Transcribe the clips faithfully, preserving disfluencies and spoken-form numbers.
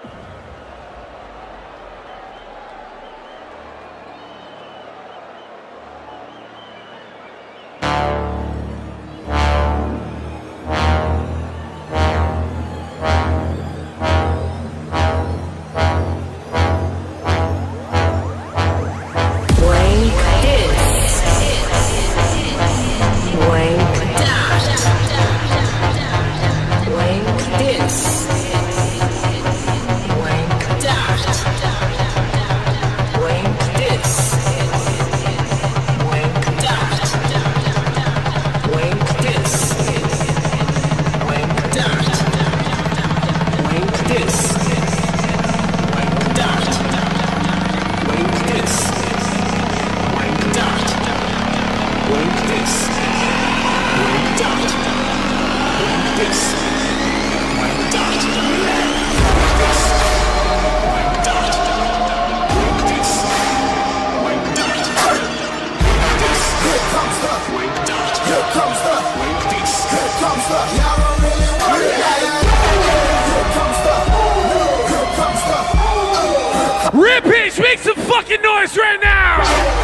Rampage, make some fucking noise right now!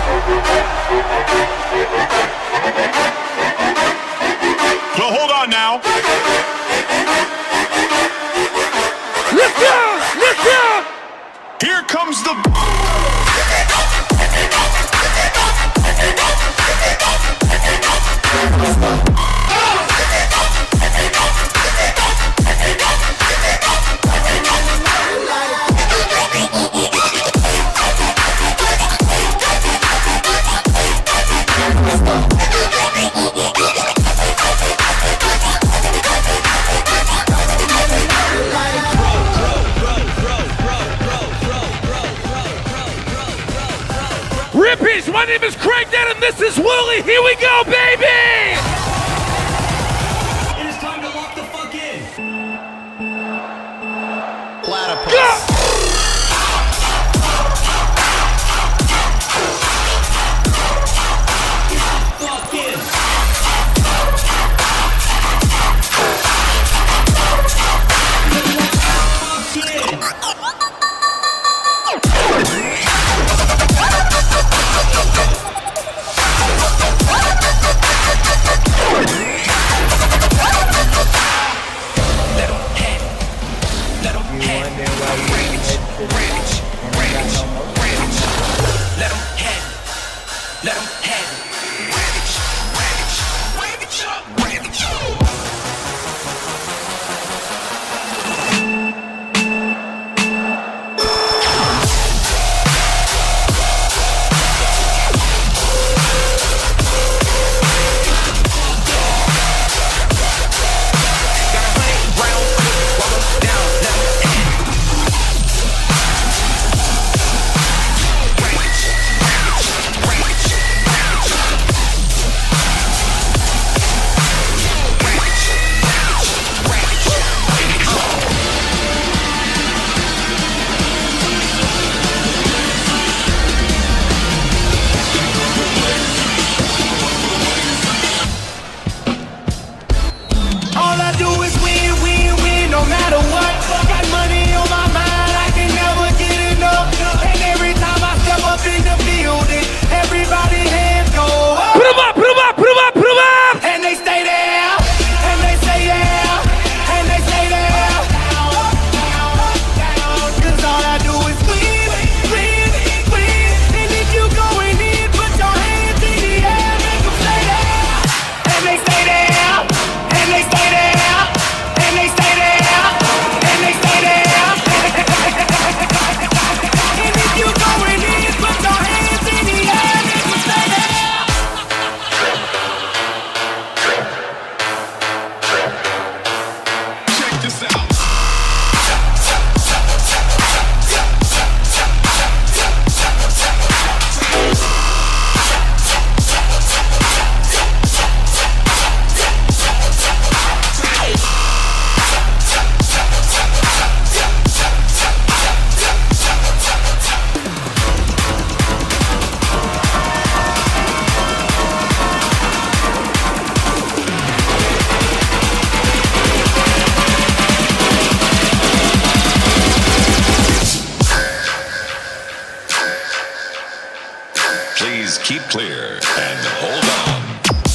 So hold on now. Let's go! Let's go! Here comes the... Rampage, my name is Craig Dead and this is Wooly. Here we go, baby! It is time to lock the fuck in. Platypus. Go! Fuck in. clear and hold on.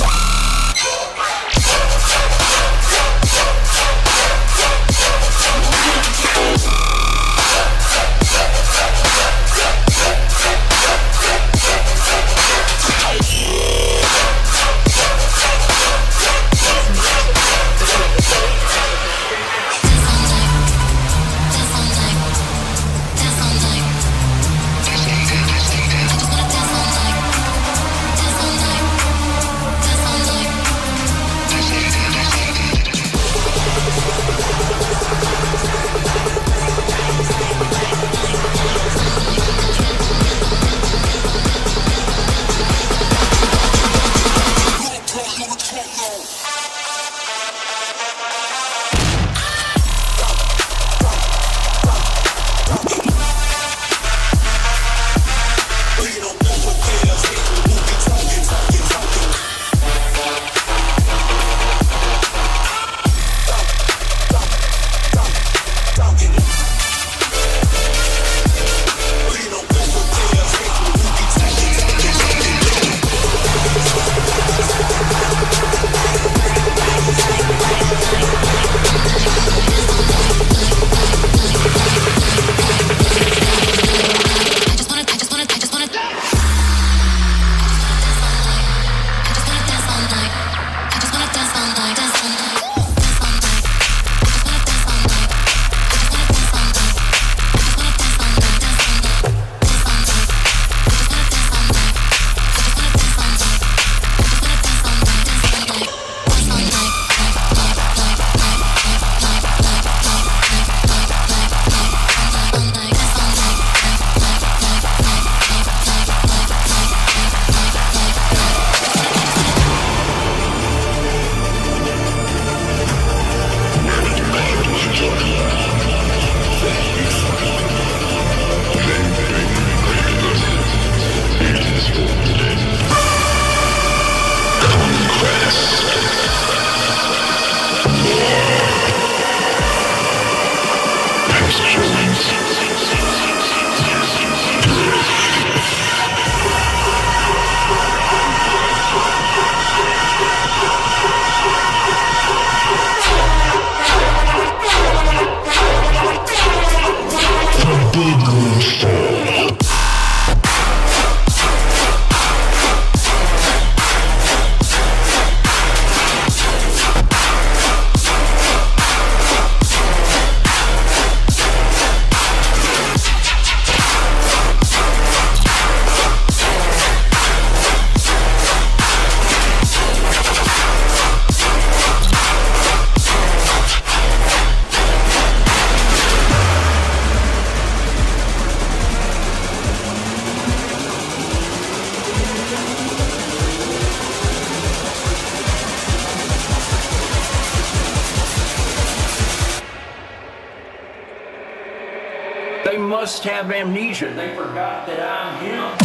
They must have amnesia. They forgot that I'm him.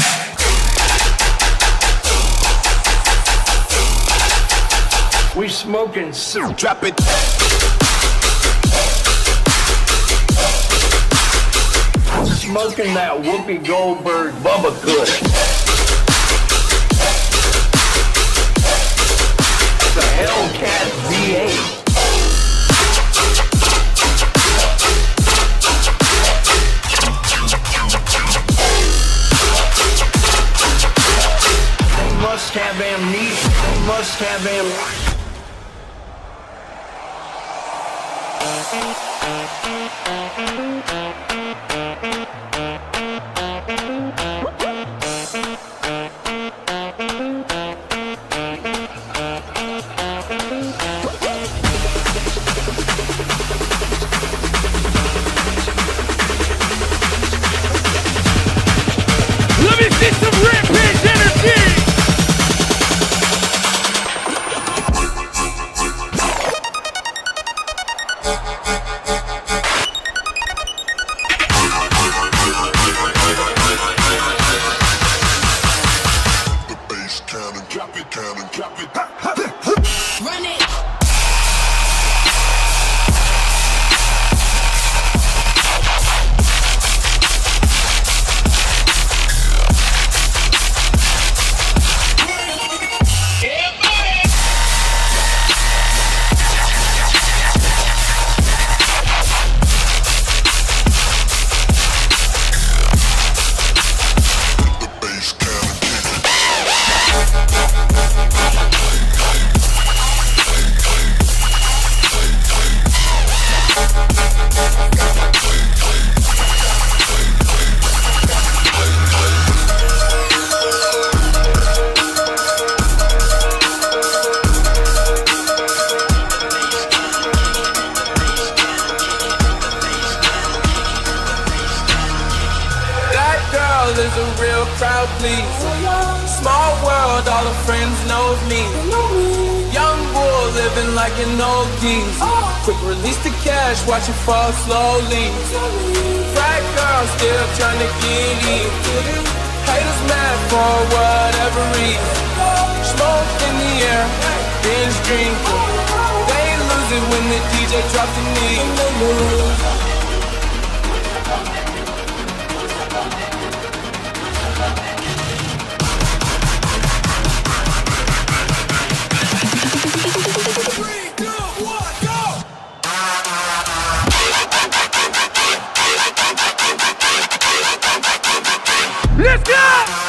We smoking soup. Drop it. Smoking that Whoopi Goldberg Bubba Kush. The Hellcat V eight. Must have amnesia. They must have amnesia. Let me see some rampage energy! Is a real crowd, please. Small world, all the friends know of me. Young bull living like an old geese. Quick release the cash, watch it fall slowly. Frat girl still trying to get in. Haters mad for whatever reason. Smoke in the air, binge drinking. They lose it when the D J drops the knee. Let's go!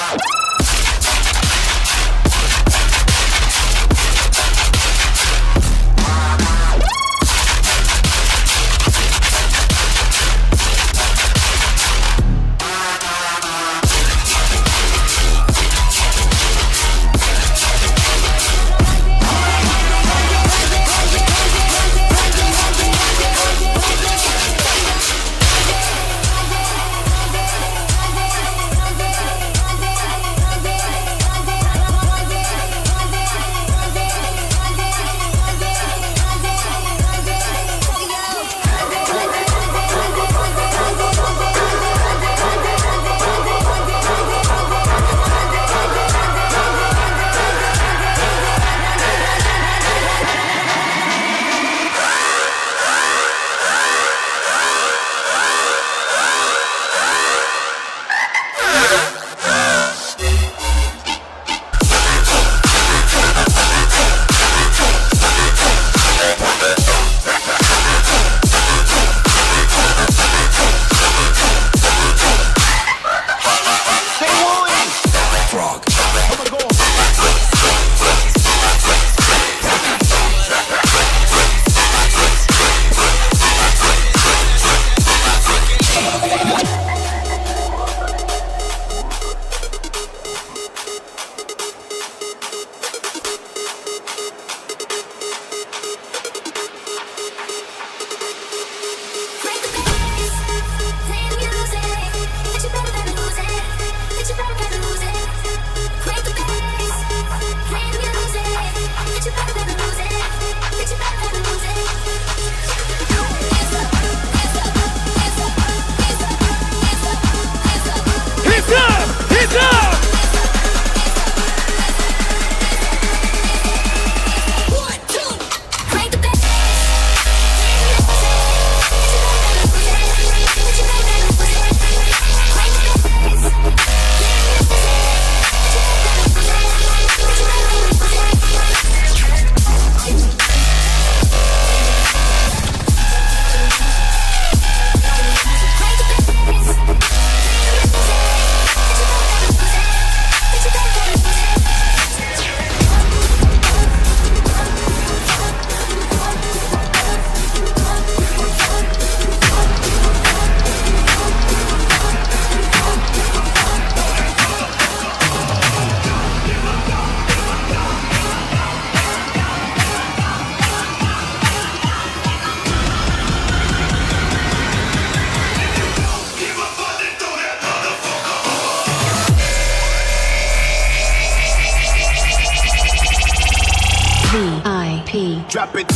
Drop it.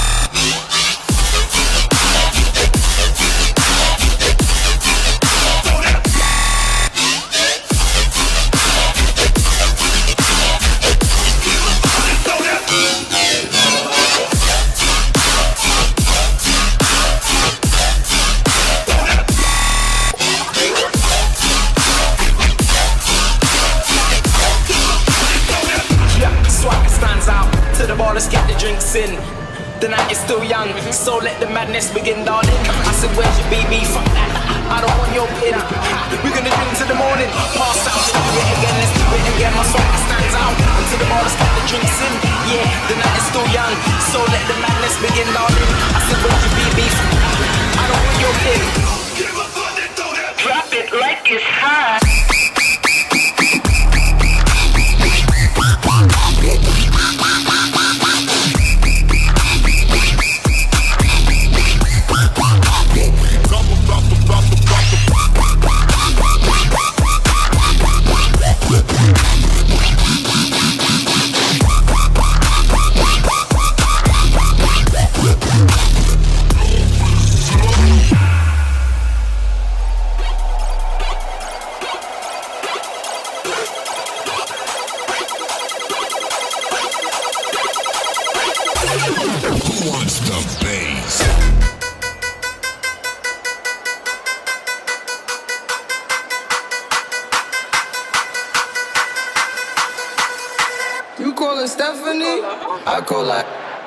Let's get the drinks in. The night is still young, so let the madness begin, darling. I said, where's your B B? Fuck that, I don't want your pin. We're gonna drink till the morning. Pass out, do it again, let's do it again. My song stands out. Until the bar, let's get the drinks in. Yeah, the night is still young, so let the madness begin, darling. I said, where's your B B? Stephanie. I call like.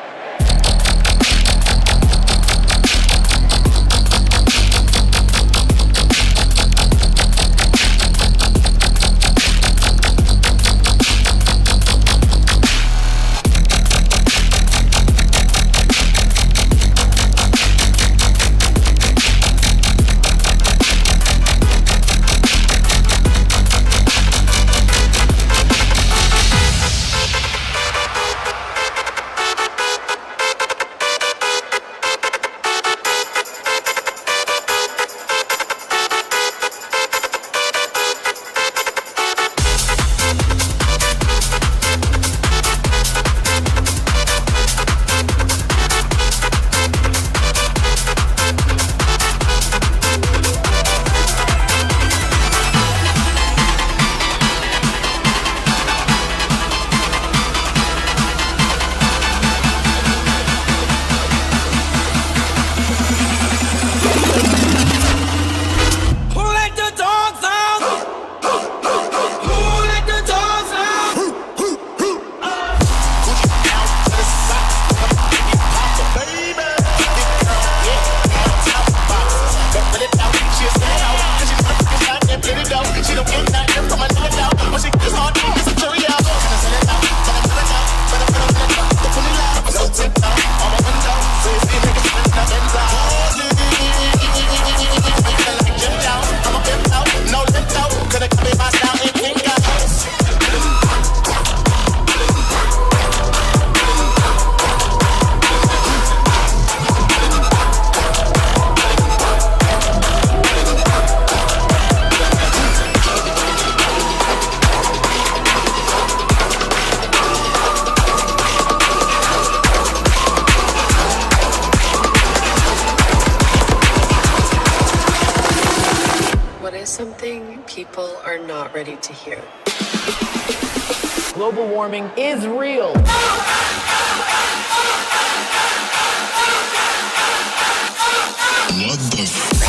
Something people are not ready to hear. Global warming is real. What the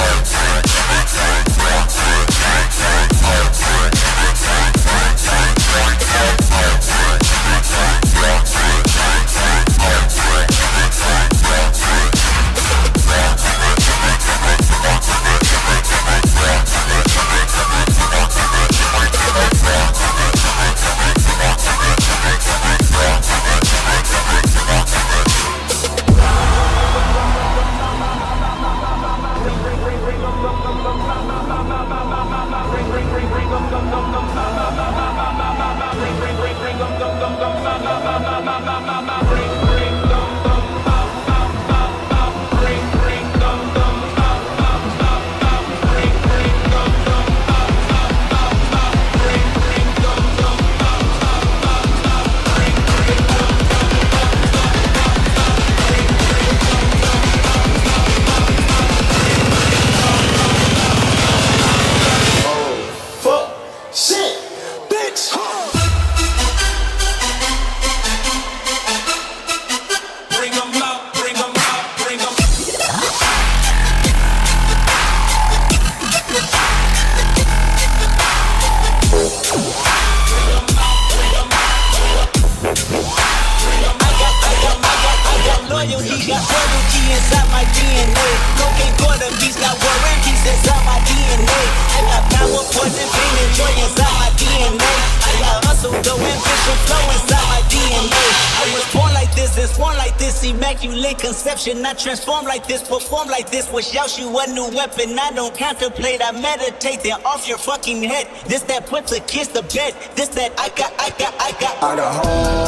Not transform like this, perform like this. Wish out you a new weapon. I don't contemplate, I meditate. Then off your fucking head. This that put to kiss the bed. This that I got, I got, I got. I got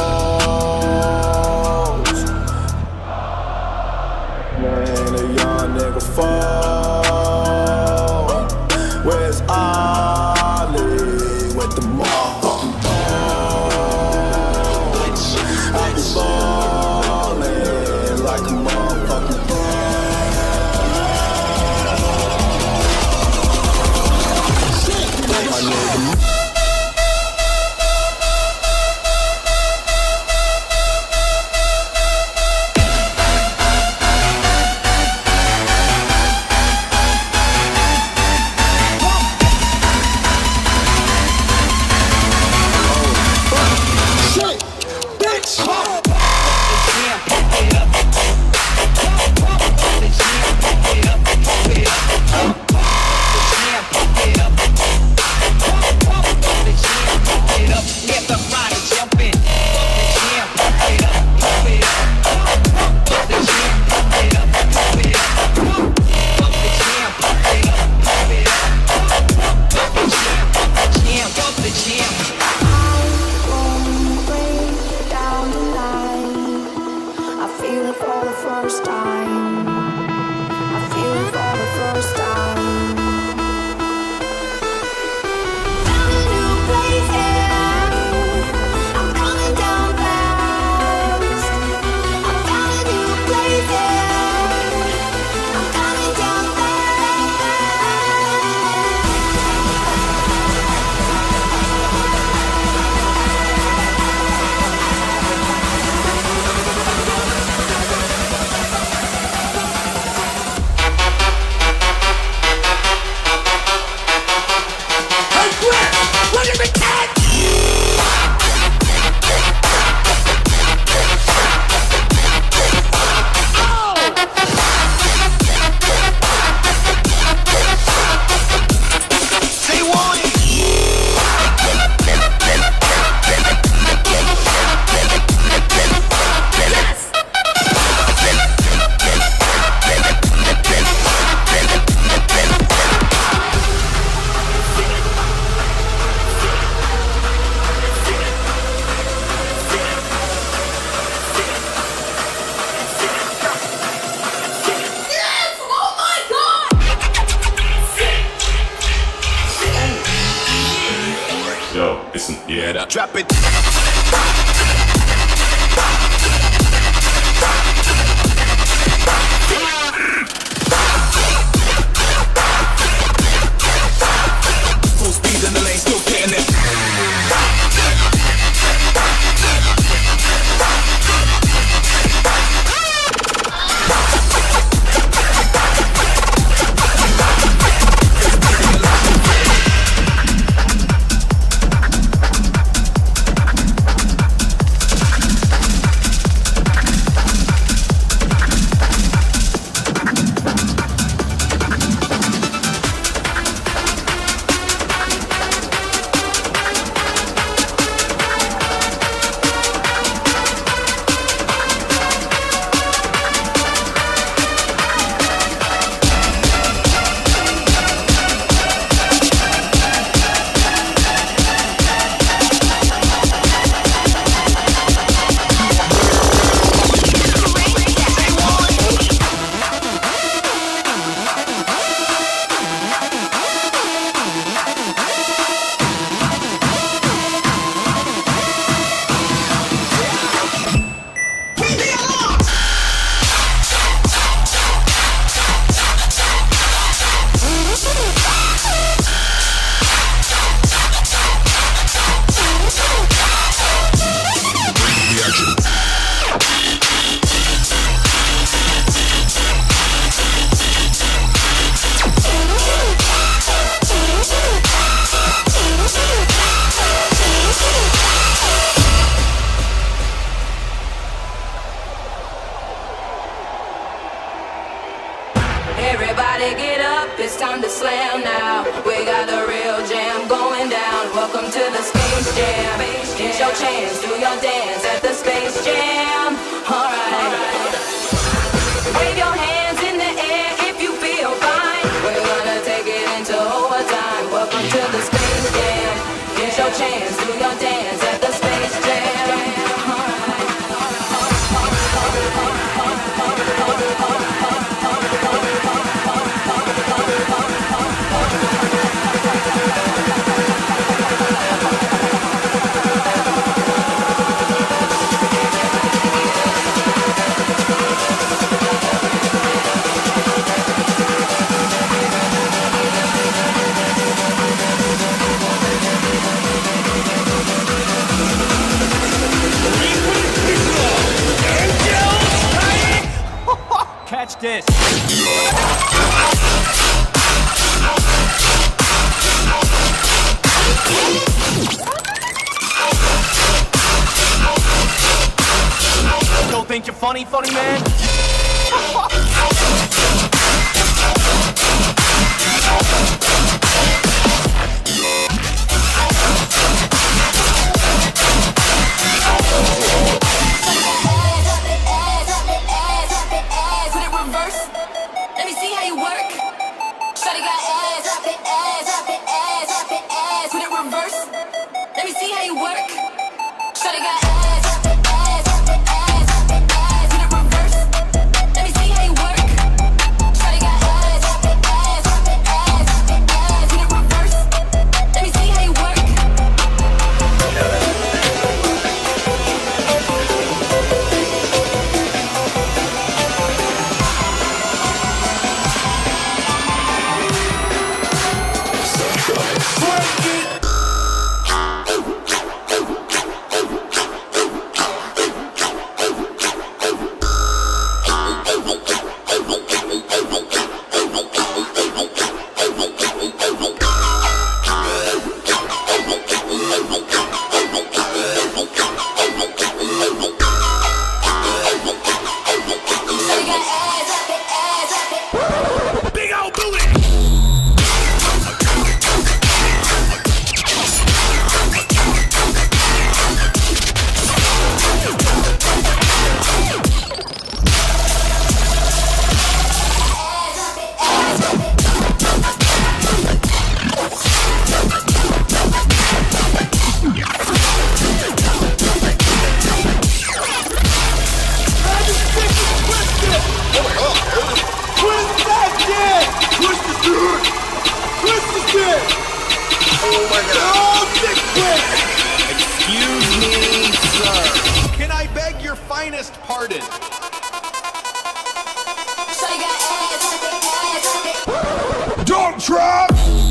hoes. Man, a young nigga fall. Where's Ollie with the motherfucking balls? I be ballin' like a motherfucking ball. My nigga. listen, you hear that? Drop it. Full speed in the lane, still getting it. Everybody get up, it's time to slam now. We got the real jam going down. Welcome to the Space Jam. It's your chance, do your dance at the Space Jam. Alright. Wave your hands in the air if you feel fine. We're gonna take it into overtime. Welcome to the Space Jam. It's your chance, do your dance at the Space Jam. Alright. Catch this. Don't think you're funny, funny man? your finest pardon. Don't try!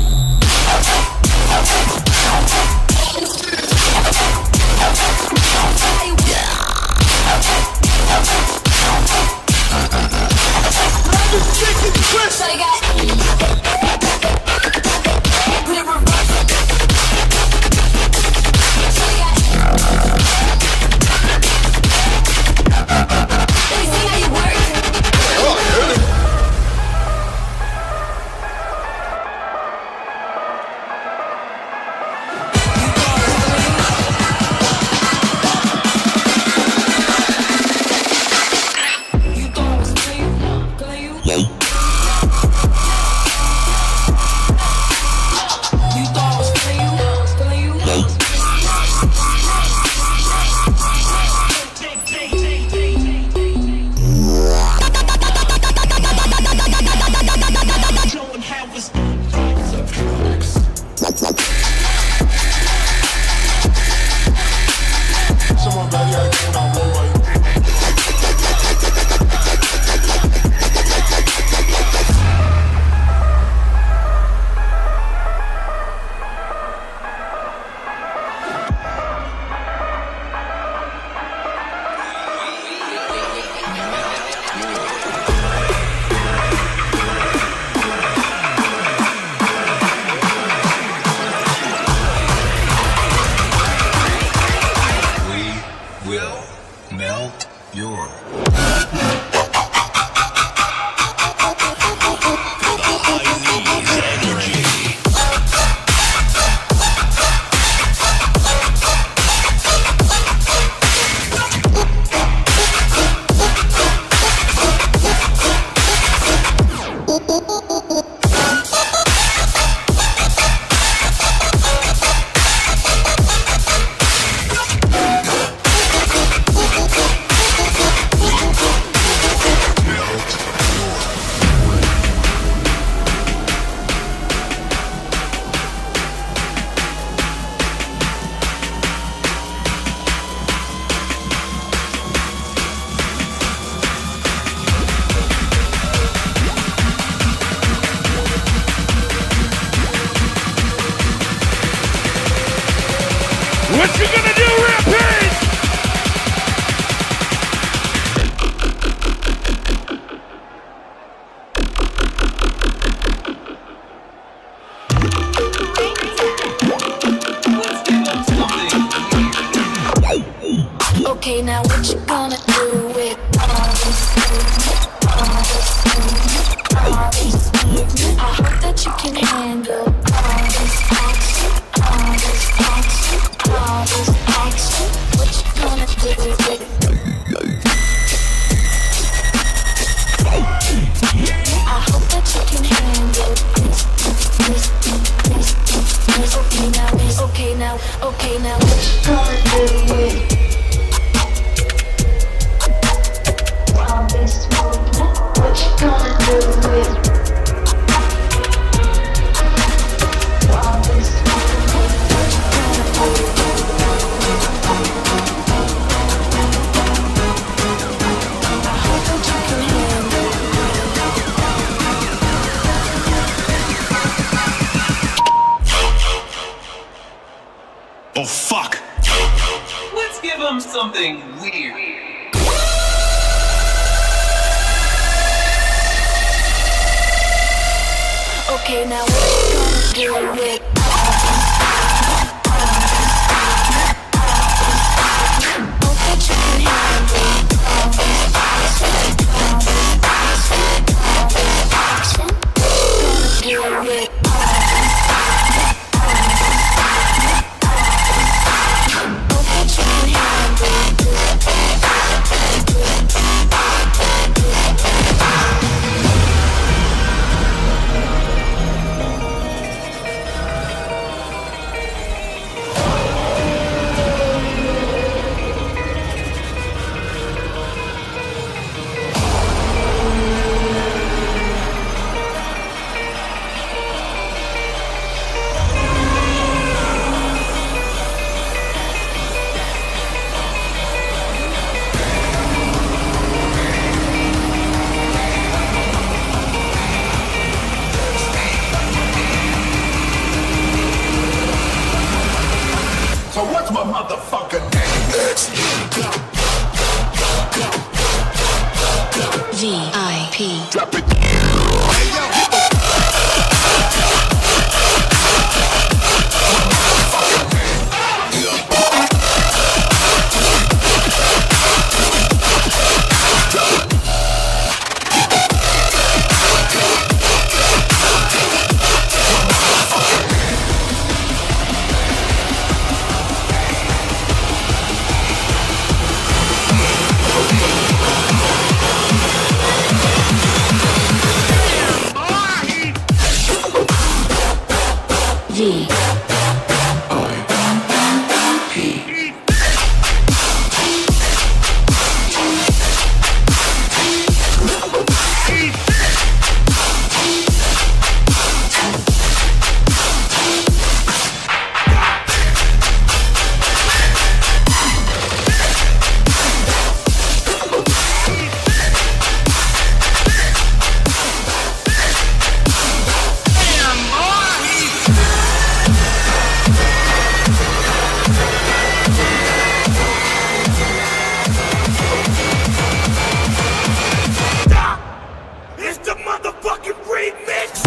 Melt your What you gonna do, Rampage? Okay, now what you gonna do with all this movement, all this movement, all this movement? I hope that you can handle all this action, all this action, all this action. What you gonna do with it? I hope that you can handle this, this, this, this, this. Okay now, this, okay now, okay now. What you gonna do with it? This movement, what you gonna do with all this movement? What you gonna do? I hope that you can handle Oh fuck! Let's give him something weird. okay now what you gonna do with hope that you can handle all this action, all this action, gonna do with hope that you can handle G. It's the motherfucking remix!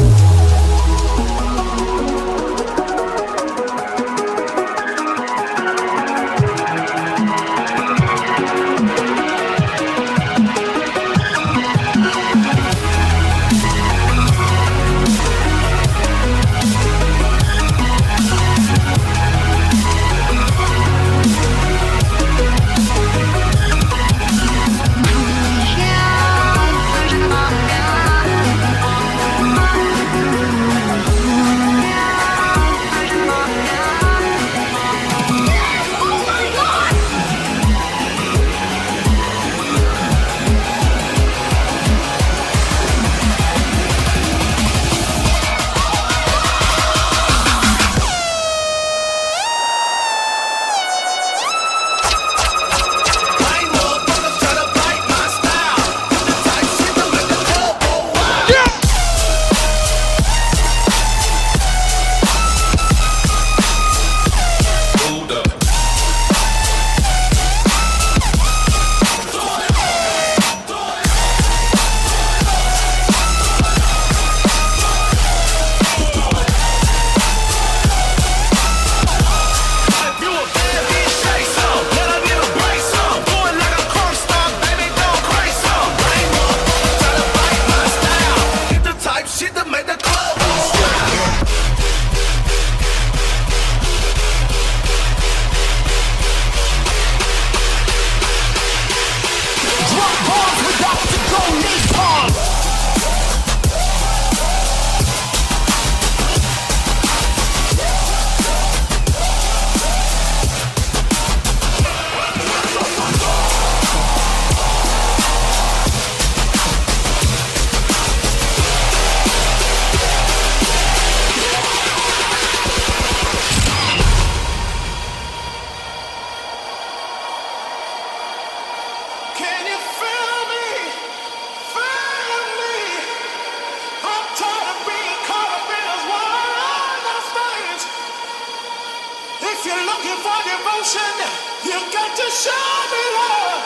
You got to show me love.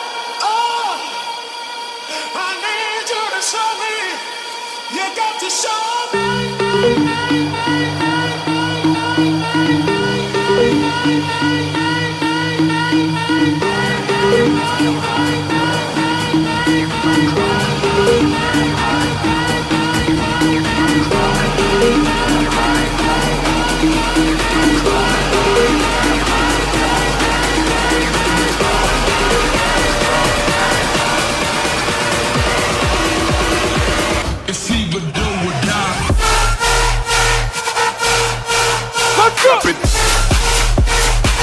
Oh, I need you to show me. You got to show me. It's either do or die. Let's go!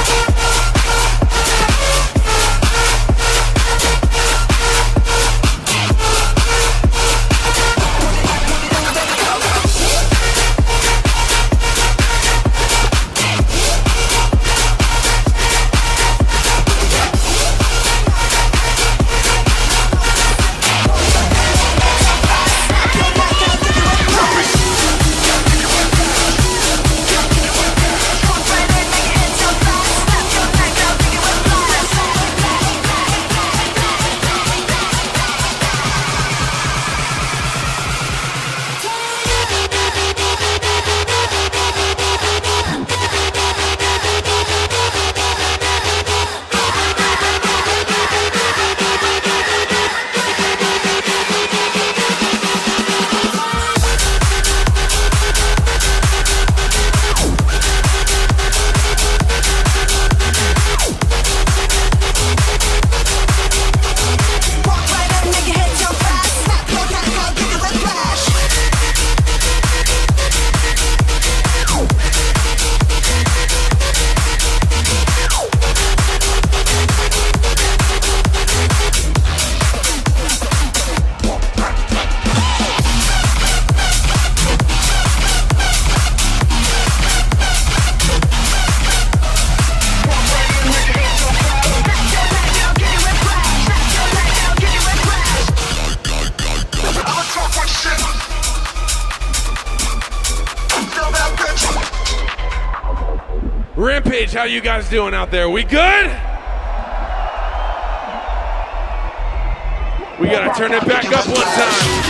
Rampage, how you guys doing out there? We good? We gotta turn it back up one time.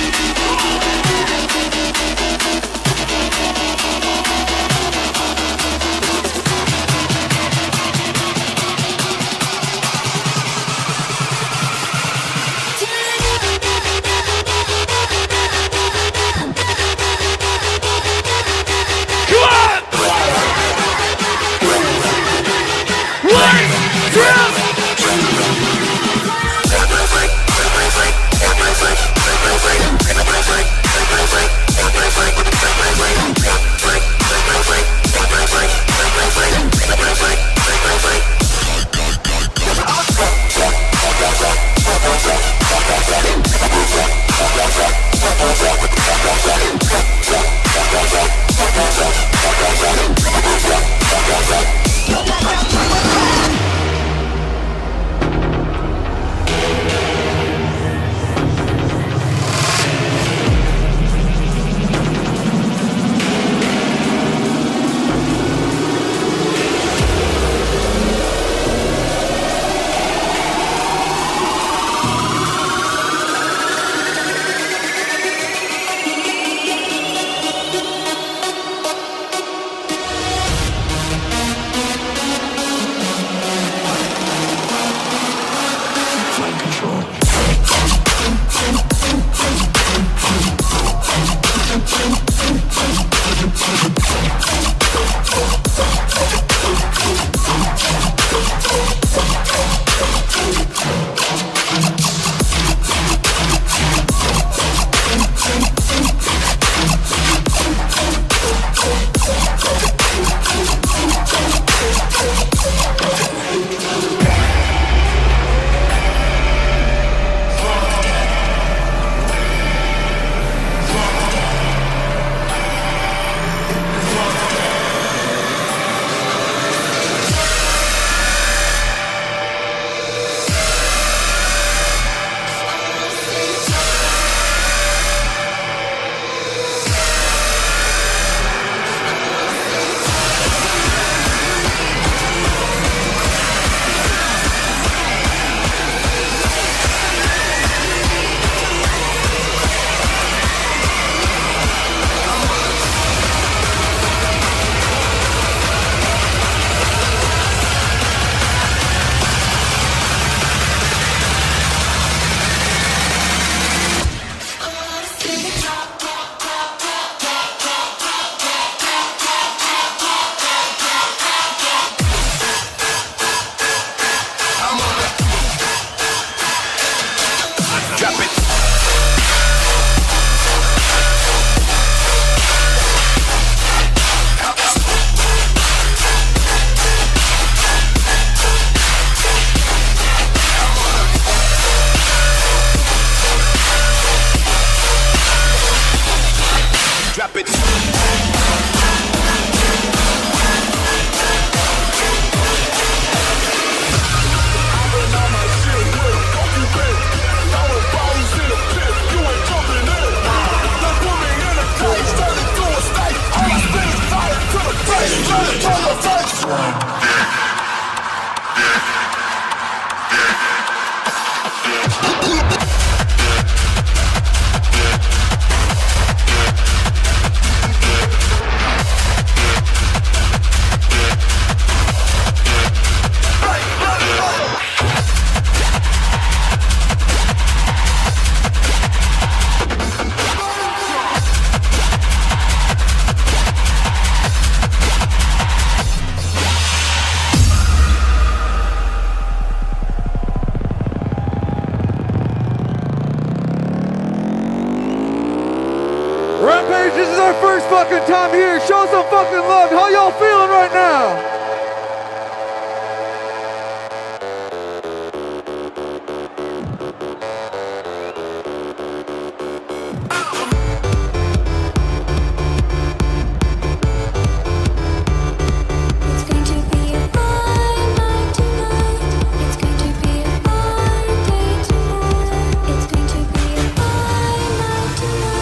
Rampage, this is our first fucking time here. Show some fucking love. How y'all feeling right now?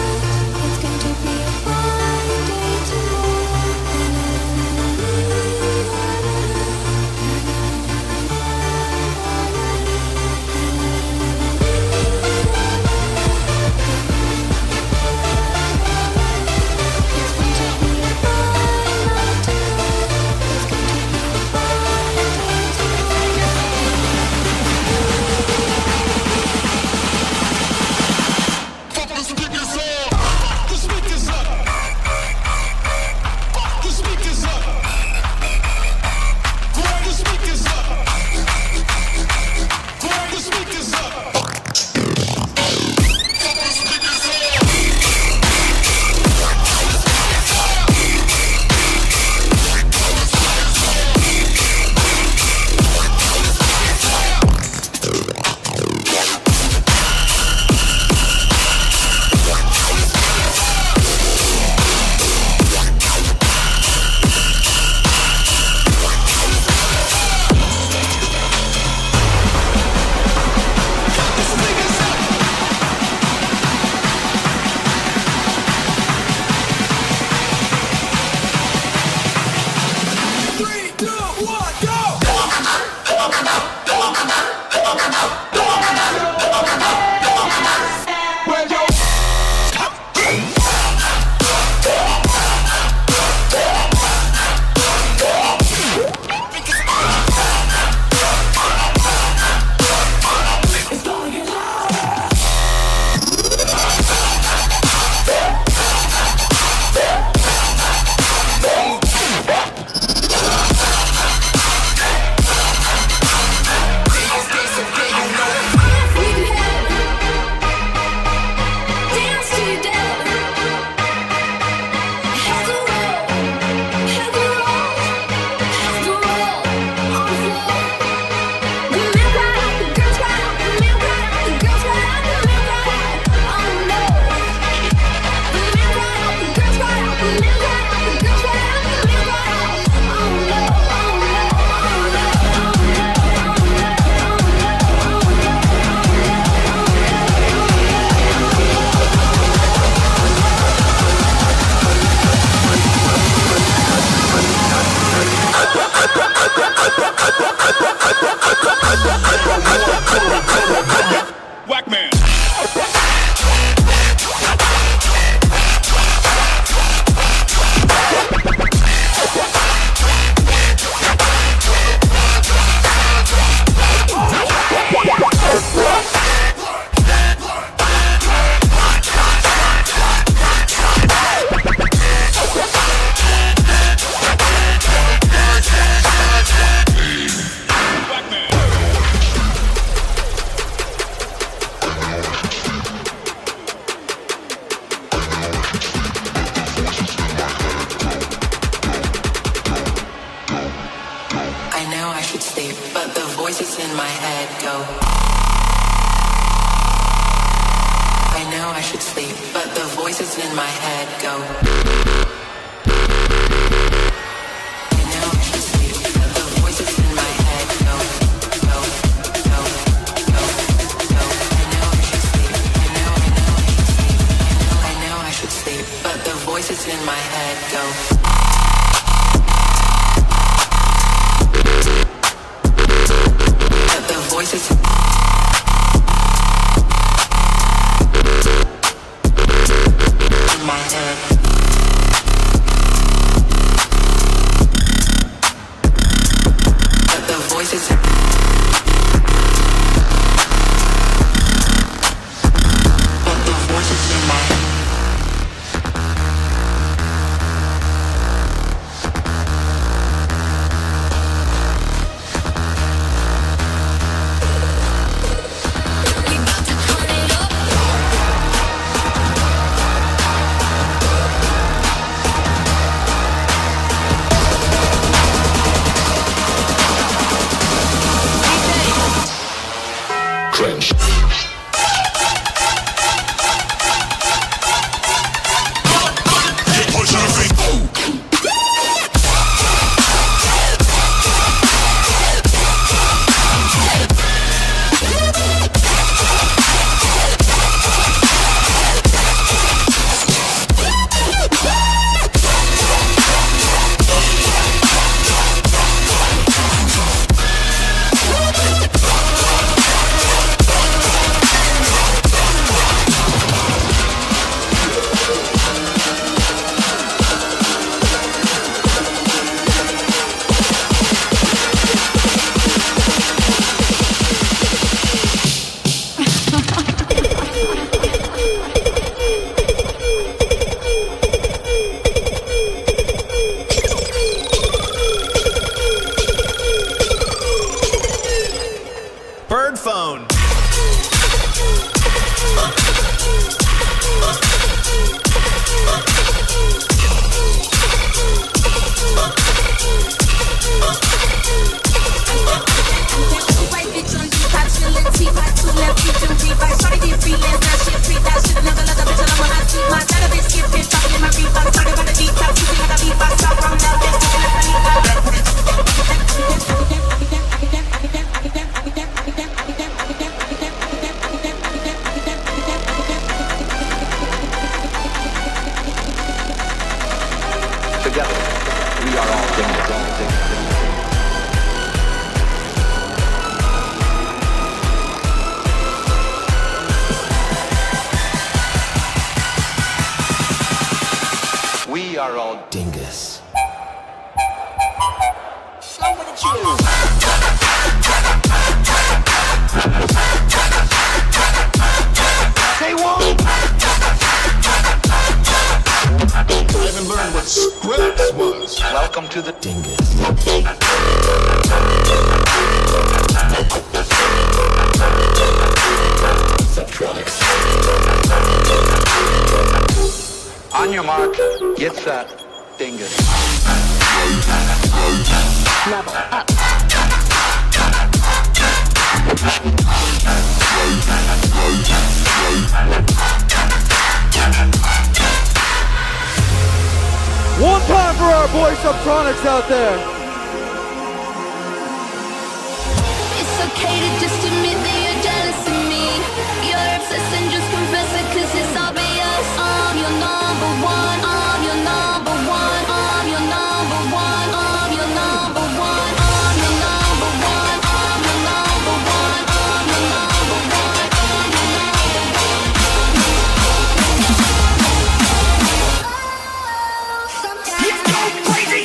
It's going to be a fine day tonight. voices in my head go. Voices in my head go. But the voices in my head. But the voices But the voices in my head. Trench. Bird phone. Together, we are all dingus. We are all dingus. Say what? I haven't learned what scripts was. Welcome to the dingus. Subtronics. On your mark, get set, dingus. Level up. One time for our boy Subtronics out there. It's okay to just admit that you're jealous of me. You're obsessed and just confess it, cause it's obvious. I'm your number one, I'm your number one, I'm your number one, I'm your number one, I'm your number one, I'm your number one, I'm your number one, I'm your number one. Sometimes go crazy.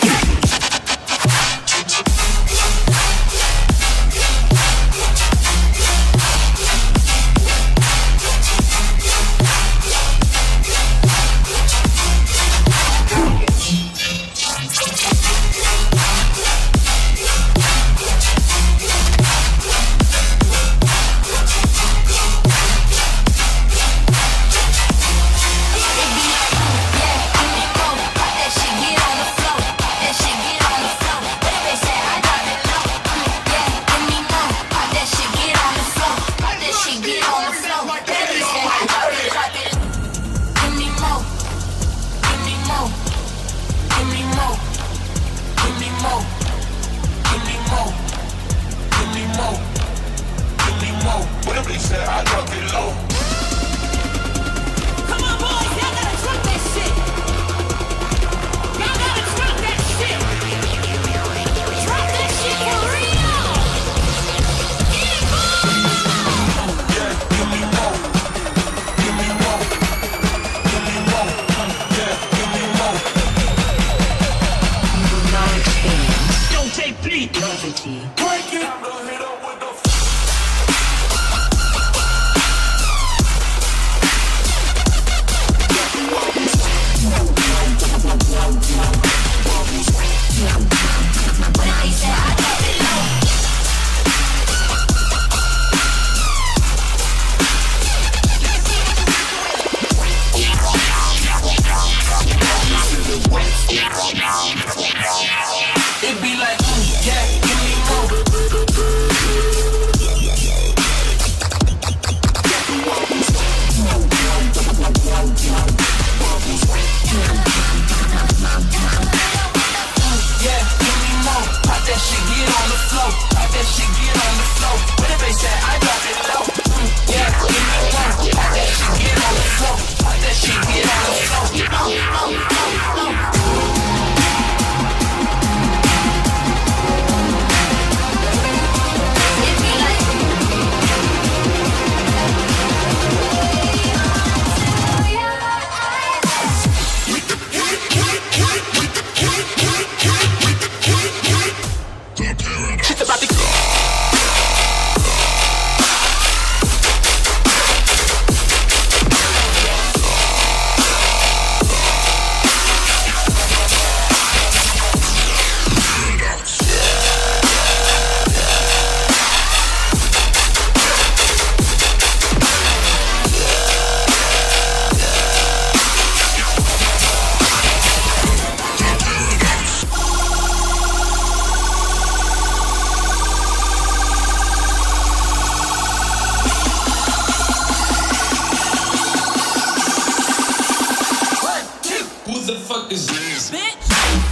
the fuck is this? Bitch.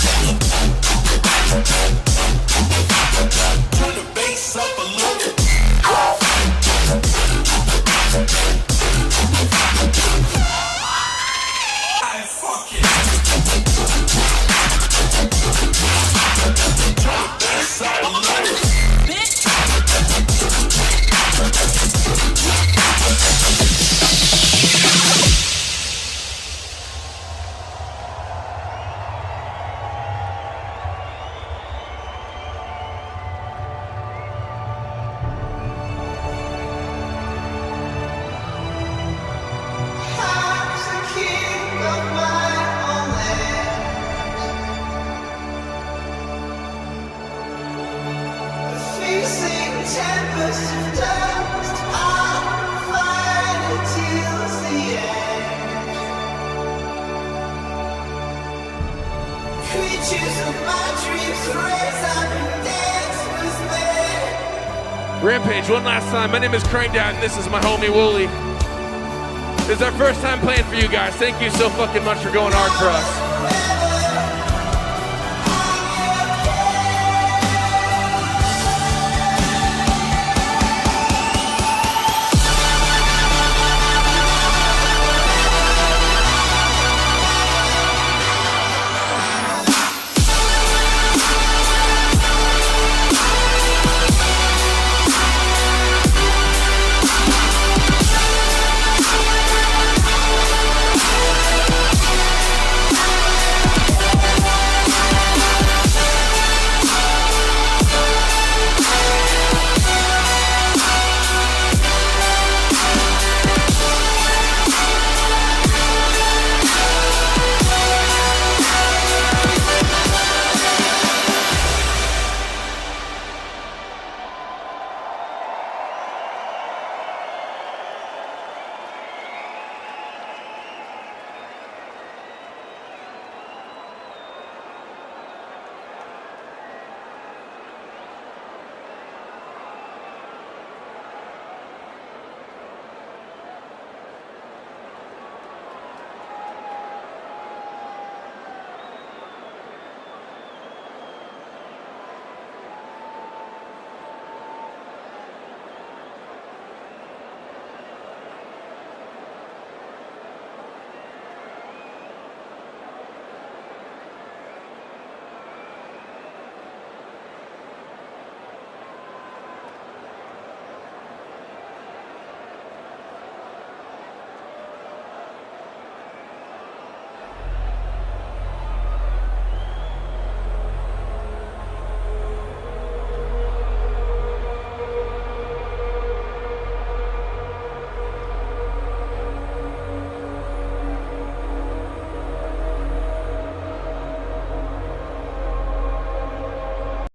Turn the bass up a little. I fuck it. Turn the bass up a little. Bitch. Rampage, one last time. My name is Crankdown, and this is my homie Wooly. This is our first time playing for you guys. Thank you so fucking much for going hard for us.